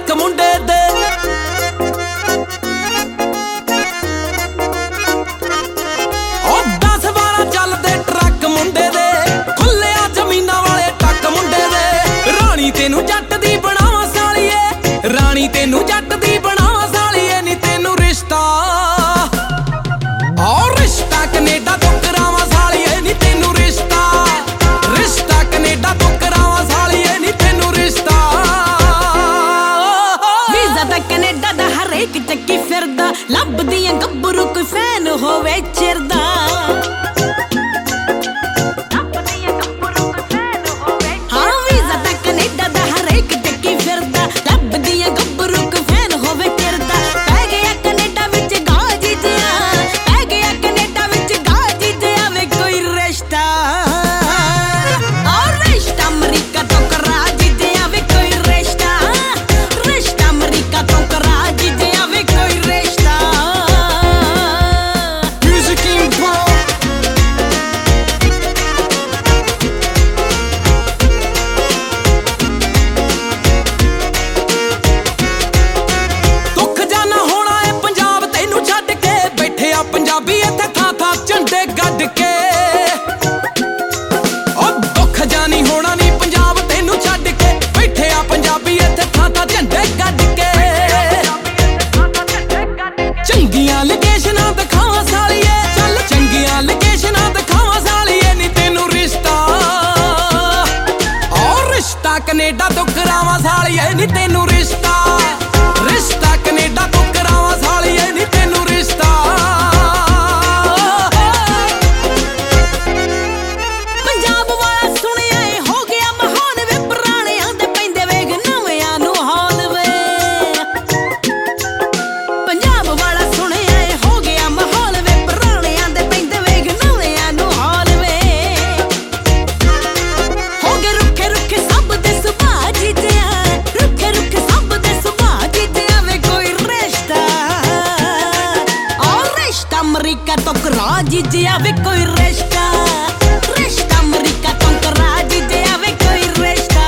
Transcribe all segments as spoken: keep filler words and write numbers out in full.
truck ਮੁੰਡੇ ਦੇ ਉਹ ਦਸ ਬਾਰਾਂ ਚੱਲਦੇ ਟਰੱਕ ਮੁੰਡੇ ਦੇ ਖੁੱਲਿਆ ਜ਼ਮੀਨਾਂ ਵਾਲੇ ਟੱਕ ਮੁੰਡੇ ਦੇ ਰਾਣੀ ਤੈਨੂੰ ਜੱਟ ਦੀ ਬਣਾਵਾਂ ਸਾਲੀਏ ਰਾਣੀ ਤੈਨੂੰ ਜੱਟ ਦੀ ਬਣਾਵਾਂ ਸਾਲੀਏ ਨੀ ਤੈਨੂੰ ਰਿਸ਼ਤਾ ਔਰ ਰਿਸ਼ਤਾ ਕੈਨੇਡਾ ਤੋਂ ਕਰਾਵਾਂ ਸਾਲੀਏ ਨੀ ਤੈਨੂੰ ਰਿਸ਼ਤਾ ਰਿਸ਼ਤਾ ਕੈਨੇਡਾ ਤੋਂ ਕਰਾਵਾਂ ਸਾਲੀਏ ਨੀ ਤੈਨੂੰ ਰਿਸ਼ਤਾ ਵੀਜ਼ਾ ਤਾਂ ਕੈਨੇਡਾ ਦਾ ਹਰੇਕ ਚੱਕੀ ਫਿਰਦਾ ਲੱਭਦੀਆਂ ਗੱਭਰੂ ਕੋਈ ਫੈਨ ਹੋਵੇ ਚਿਰਦਾ ਪੰਜਾਬੀ ਇੱਥੇ ਥਾਂ ਥਾਂ ਝੰਡੇ ਗੱਡ ਕੇ ਉਹ ਦੁੱਖ ਜਾਨੀ ਹੋਣਾ ਨੀ ਪੰਜਾਬ ਤੈਨੂੰ ਛੱਡ ਕੇ ਬੈਠੇ ਆ ਪੰਜਾਬੀ ਇੱਥੇ ਥਾਂ ਥਾਂ ਝੰਡੇ ਗੱਡ ਕੇ ਚੰਗੀਆਂ ਲੋਕੇਸ਼ਨਾਂ ਦਿਖਾਵਾਂ ਸਾਲੀਏ ਚੱਲ ਚੰਗੀਆਂ ਲੋਕੇਸ਼ਨਾਂ ਦਿਖਾਵਾਂ ਸਾਲੀਏ ਨੀ ਤੈਨੂੰ ਰਿਸ਼ਤਾ ਔਰ ਰਿਸ਼ਤਾ ਕੈਨੇਡਾ ਤੋਂ ਕਰਾਵਾਂ ਸਾਲੀਏ ਨੀ ਤੈਨੂੰ ਰਿਸ਼ਤਾ ਰਿਸ਼ਤਾ ਕੈਨੇਡਾ ਤੋਂ ਕਰਾਵਾਂ ਸਾਲੀਏ ਨੀ ਤੈਨੂੰ ਰਿਸ਼ਤਾ ਅਮਰੀਕਾ ਤੋਂ ਕਰਾ ਜੀਜੇ ਆਵੇ ਕੋਈ ਰਿਸ਼ਤਾ ਰਿਸ਼ਤਾ ਅਮਰੀਕਾ ਤੋਂ ਕਰਾ ਜੀਜੇ ਆਵੇ ਕੋਈ ਰਿਸ਼ਤਾ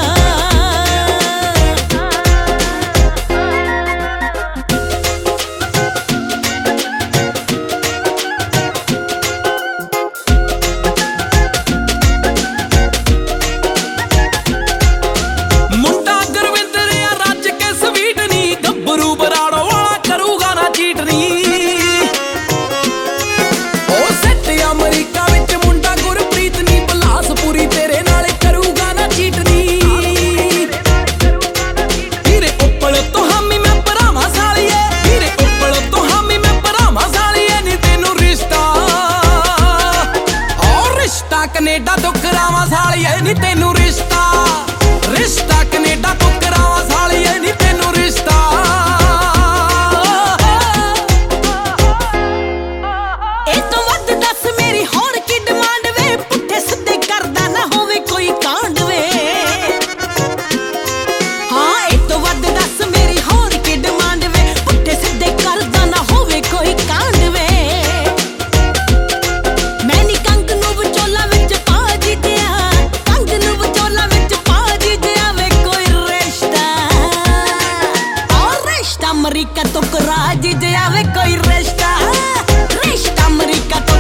ਮੁੰਡਾ ਗੁਰਵਿੰਦਰ ਆ ਰੱਜ ਕੇ ਸਵੀਟ ਨੀ ਗੱਭਰੂ ਬਰਾੜੋ ਵਾਲਾ ਕਰੂਗਾ ਨਾ ਚੀਟ ਨੀ ਅਮਰੀਕਾ ਵਿੱਚ ਮੁੰਡਾ ਗੁਰਪ੍ਰੀਤ ਨੀ ਬਲਾਸਪੁਰੀ ਤੇਰੇ ਨਾਲ ਕਰੂਗਾ ਨਾ ਚੀਟ ਨੀ ਵੀਰੇ ਉੱਪਲ ਤੋਂ ਹਾਮੀ ਮੈਂ ਭਰਾਵਾਂ ਸਾਲੀਏ ਵੀਰੇ ਉੱਪਲ ਤੋਂ ਹਾਮੀ ਮੈਂ ਭਰਾਵਾਂ ਸਾਲੀਏ ਨੀ ਤੈਨੂੰ ਰਿਸ਼ਤਾ ਔਰ ਰਿਸ਼ਤਾ ਕੈਨੇਡਾ ਤੋਂ ਕਰਾਵਾਂ ਸਾਲੀਏ ਨੀ ਤੈਨੂੰ ਰਿਸ਼ਤਾ ਰਿਸ਼ਤਾ ਕੈਨੇਡਾ ਤੋਂ ਕਰਾਵਾਂ ਸਾਲੀਏ ਨੀ ਤੈਨੂੰ ਰਿਸ਼ਤਾ ਅਮਰੀਕਾ ਤੋਂ ਕਰਾ ਜੀਜੇ ਆਵੇ ਕੋਈ ਰਿਸ਼ਤਾ ਰਿਸ਼ਤਾ ਅਮਰੀਕਾ